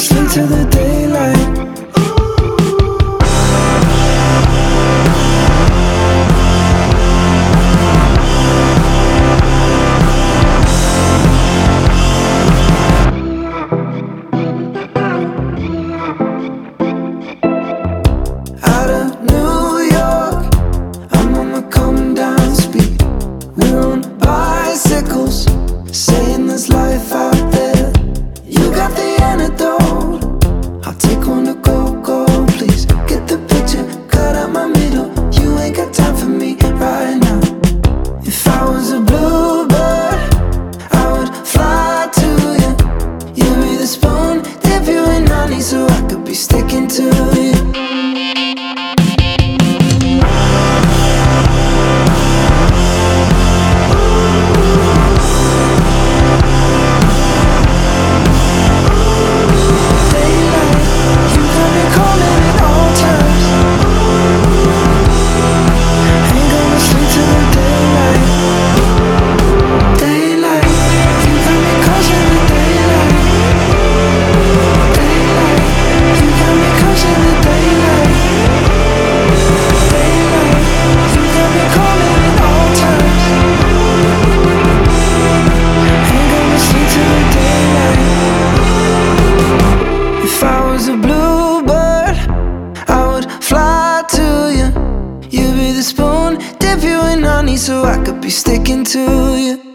sleep till the daylight. Out of New York, I'm on the coming down speed. We're on bicycles, saying there's life out there. You got the antidote, I'll take one to go, please. Get the picture, cut out my middle. You ain't got time for me right now. If I was a bluebird, I would fly to you. You'd be the spoon, dip you in honey, so I could be sticking to you. If I was a bluebird, I would fly to you. You'd be the spoon, dip you in honey, so I could be sticking to you.